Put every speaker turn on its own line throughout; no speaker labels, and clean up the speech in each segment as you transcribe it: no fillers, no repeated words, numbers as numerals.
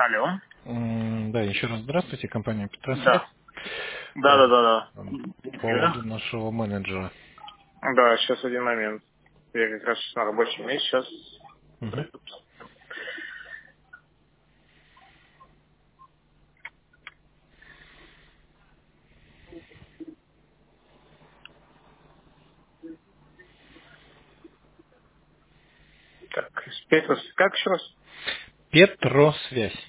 Алло.
Да, еще раз здравствуйте, компания Петросвет.
Да. Да.
По поводу нашего менеджера.
Да, сейчас один момент. Я как раз на рабочем месте сейчас.
Мгм.
Так, Петрос, как еще раз?
Петросвязь.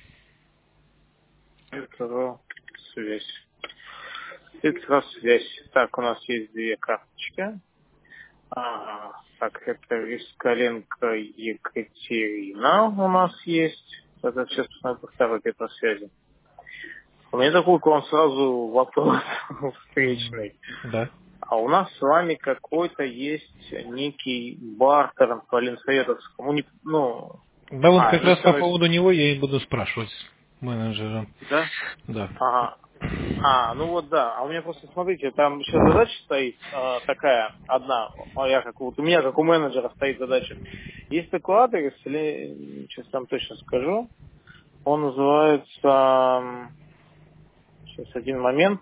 Петросвязь. Петросвязь. Так, у нас есть две карточки. Так, это Вискаленко Екатерина у нас есть. Это сейчас посмотрю по второй Петросвязи. У меня такой к вам сразу вопрос встречный.
Да.
А у нас с вами какой-то есть некий бартер по Ленсоветовскому.
Да, вот как
Не
раз
все,
по
но
поводу него я и буду спрашивать менеджера.
да?
Да.
Ага. Ну вот да. А у меня просто, смотрите, там сейчас задача стоит такая одна. У меня, как у менеджера, стоит задача. Есть такой адрес, или сейчас там точно скажу. Он называется, сейчас один момент,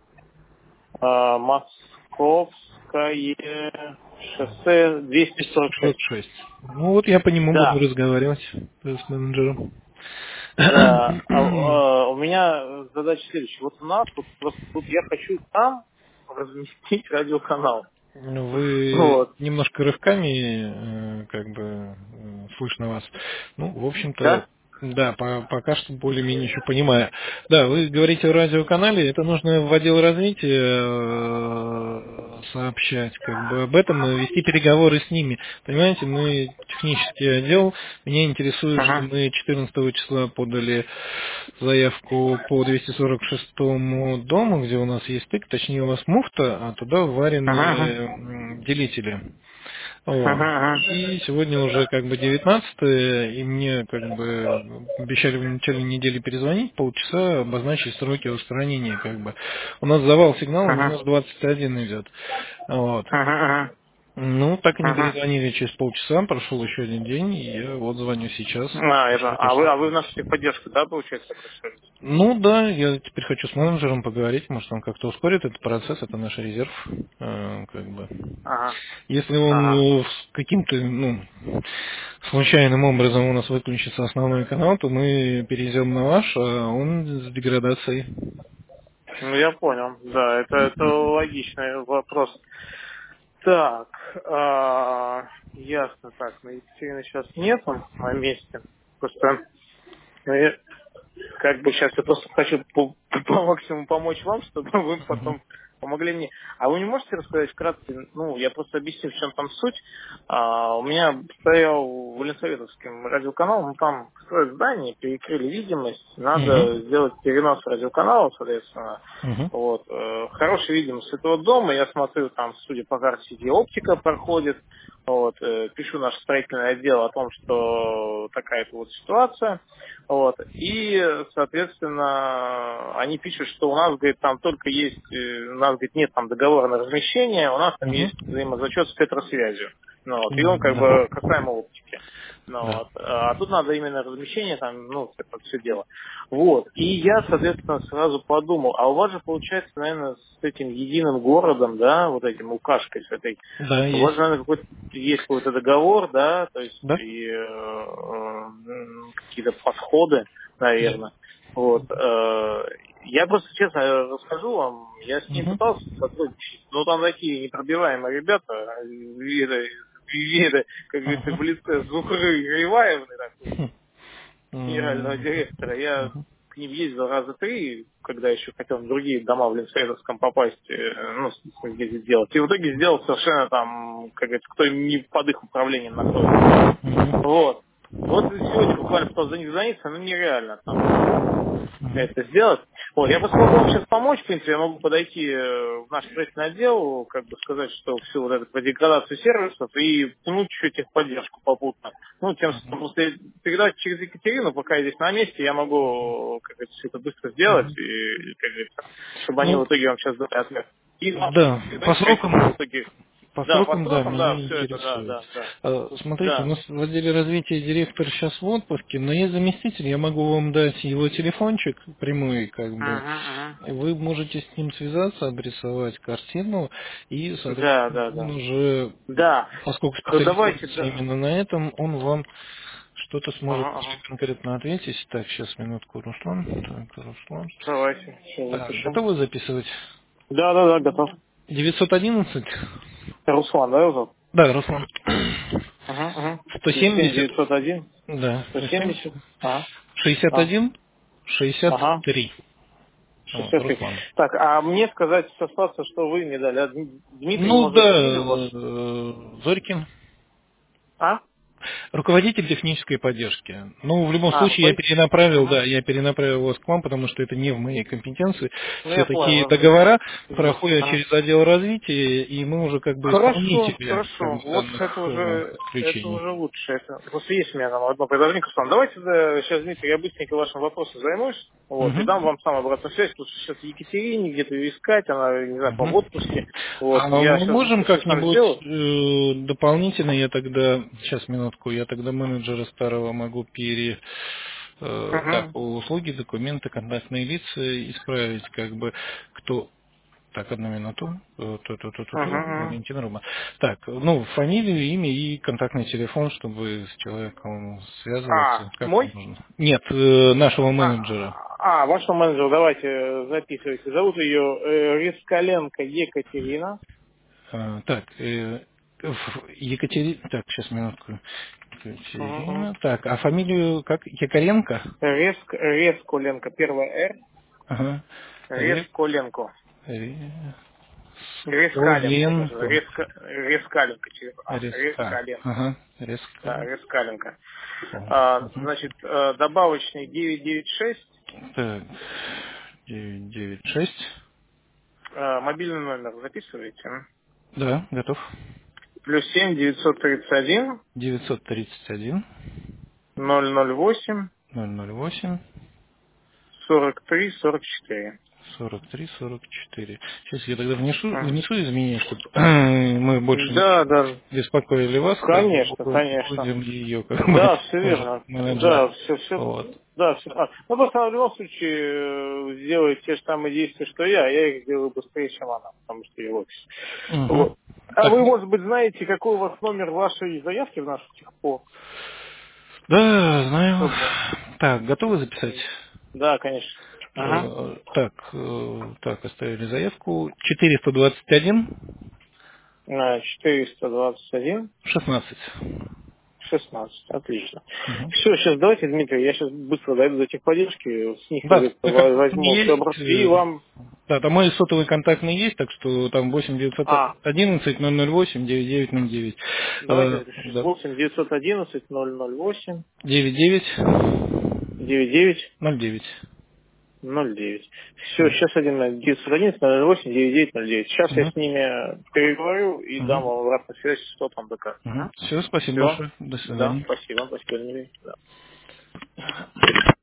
Московское шоссе 246.
246. Ну вот я по нему буду
Да,
разговаривать с менеджером.
да. У меня задача следующая. Вот у нас просто тут я хочу там разместить радиоканал.
Вы
Вот.
немножко рывками, слышно вас. Ну, в общем-то,
Да?
да, пока что более-менее еще понимаю. Да, вы говорите о радиоканале, это нужно в отдел развития сообщать, об этом, и вести переговоры с ними. Понимаете, мы технический отдел, меня интересует, что
Ага.
мы 14 числа подали заявку по 246 дому, где у нас есть стык, точнее у вас муфта, а туда варены
Ага.
делители. Вот.
Ага.
И сегодня уже 19-е, и мне обещали в начале недели перезвонить, полчаса обозначить сроки устранения. У нас завал сигнала
Ага.
минус 21 идет. Вот.
Ага.
Ну, так и не
Ага.
перезвонили через полчаса, прошел еще один день, и я вот звоню сейчас,
Это.
что-то
А вы в нашу техподдержку, да, получается, обращались?
Ну да, я теперь хочу с менеджером поговорить, может он как-то ускорит этот процесс, это наш резерв.
Ага.
Если он
Ага.
с каким-то случайным образом у нас выключится основной канал, то мы перейдем на ваш, а он с деградацией.
Я понял. Да, это логичный вопрос. Так, ясно. Так, на Екатерины сейчас нету на месте. Просто сейчас я просто хочу по максимуму помочь вам, чтобы вы потом помогли мне. А вы не можете рассказать вкратце, я просто объясню, в чем там суть. У меня стоял в Ленсоветовском радиоканал, там строят здание, перекрыли видимость, надо
Мгм.
сделать перенос радиоканала, соответственно.
Мгм.
Вот. Хорошая видимость этого дома, я смотрю, там, судя по карте, где оптика проходит, вот, пишу наш строительный отдел о том, что такая-то вот ситуация. Вот. И, соответственно, они пишут, что у нас, говорит, там только есть, у нас, говорит, нет там договора на размещение, у нас там
Мгм.
есть взаимозачет с Петросвязью. И он
Да.
касаемо оптики.
Да.
А тут надо именно размещение, там, это все дело. Вот. И я, соответственно, сразу подумал, а у вас же получается, наверное, с этим единым городом, да, вот этим укашкой с этой,
Да,
у вас же,
есть.
наверное, есть какой-то договор, да, то есть
Да?
и какие-то подходы,
Да.
наверное. Вот. Я просто честно расскажу вам, я с ним
Мгм.
пытался сотрудничать, но там такие непробиваемые ребята, как говорится, в
Мгм.
лице Зухры Гриваевны, такой,
Хм.
генерального
М.
директора. Я
Мгм.
к ним ездил раза три, когда еще хотел в другие дома в Ленсоветовском попасть, где сделать. И в итоге сделал совершенно там, как говорится, кто не под их управлением находится.
Мгм.
Вот. Вот сегодня буквально пытался за них звониться, но нереально там
Мгм.
это сделать. Вот, я просто могу вам сейчас помочь, в принципе, я могу подойти в наш строительный отдел, сказать, что всю вот эту деградацию сервисов и пнуть чуть техподдержку попутно. После передать через Екатерину, пока я здесь на месте, я могу, все это быстро сделать,
Мгм.
и, как говорится, чтобы они
Ну,
в итоге вам сейчас дали ответ. И
да, по
знаете, какие в
срокам.
итоге?
По
Да, по
срокам, да,
срокам, да,
меня
все это, да,
интересует.
да, да.
Смотрите, у
Да.
нас в отделе развития директор сейчас в отпуске, но есть заместитель, я могу вам дать его телефончик прямой, как бы.
Угу,
Вы можете с ним связаться, обрисовать картину, и,
угу. Да,
соответственно,
да,
он
да.
уже,
Да.
поскольку
Давайте,
специализируется
да.
именно на этом, он вам что-то сможет
Ага, ага.
конкретно ответить. Так, сейчас минутку, Руслан. Так, Руслан.
Давайте, все,
Так,
запишем.
готовы записывать?
Да, да, да, готов.
911?
Руслан, да, его зовут?
Да, Руслан.
Ага, ага. Плюс 7
170,
901
да, плюс 7,
170. Ага. А,
61,
ага.
63. Вот,
63.
Руслан.
Так, а мне сказать сослаться, что вы мне дали. А Дмитрий,
Ну
может,
да,
фамилию вашу?
Зорькин.
А?
Руководитель технической поддержки. Ну, в любом
А,
случае, я
руководитель?
перенаправил,
Ага.
да, я перенаправил вас к вам, потому что это не в моей компетенции.
Ну,
Все
я понял,
такие
ага.
договора
Вот,
проходят
ага.
через отдел развития, и мы уже как бы
Хорошо,
исполнители как
хорошо.
бы,
Вот это
данных
уже
подключений.
лучше. Это, просто есть у меня там одно предложение. Руслан, давайте да, сейчас, Дмитрий, я быстренько вашим вопросом займусь. Вот, и
Мгм.
дам вам сам обратную связь, потому что сейчас Екатерине где-то ее искать, она, не знаю, по в
Мгм.
отпуске. Вот,
А
я
мы
сейчас
можем
быстро все сам
как-нибудь
сделаю.
дополнительно, я тогда, сейчас минутку, я тогда менеджера старого могу так,
Угу.
услуги, документы, контактные лица исправить, как бы, кто. Так, одну минуту.
Угу.
Валентина Рума. Так, ну, фамилию, имя и контактный телефон, чтобы с человеком
А,
связываться, как вам
мой?
нужно. Нет, нашего менеджера.
Вашего менеджера, давайте записывайте. Зовут ее Рискаленко Екатерина.
Так, Екатерина, так, сейчас минутку.
Угу.
Екатерина, так, а фамилию как? Якоренко?
Ресколенко, первая Р.
Ага.
Ресколенко. Рескаленко, даже
Ресколенко.
Рескаленко,
Резка.
Рескаленко.
Ага.
Да,
Резка.
Рескаленко.
Мгм.
Значит, добавочный 996,
Так, 996.
мобильный номер записываете.
Да, готов.
Плюс 7 931
931
008
008
43 44.
43 44. Сейчас я тогда
Мгм.
внесу изменения, чтобы мы больше не
Да, да,
беспокоили вас, как бы
конечно, конечно.
будем ее как бы
Да, все
уже
верно.
менеджера.
Да, все,
Вот.
да, все. Ну, просто она в любом случае сделает те же самые действия, что я их сделаю быстрее, чем она, потому что я в офисе.
Угу.
Вот. А
Так,
вы,
ну,
может быть, знаете, какой у вас номер вашей заявки в нашу техпо?
да, знаю.
Чтобы...
Так, готовы записать?
Да, конечно. Ага.
Так, оставили заявку. 421
421
16.
16. Отлично.
Угу.
Все, сейчас давайте, Дмитрий, я сейчас быстро дойду до техподдержки, с них, как
Да,
говорится,
как
возьму все
есть.
образцы и вам...
Да, там мой сотовый контактный есть, так что там 8
А,
911 008 9909.
давайте запишу сейчас.
Да.
8 911 008
99
99
09.
09. Все,
Все.
сейчас 911 008 9909. Сейчас я
Угу.
с ними переговорю и дам
Угу.
вам обратную связь, что там да как.
Угу. Все, спасибо
Все.
большое. До
Да,
свидания.
спасибо, Дмитрий. Да.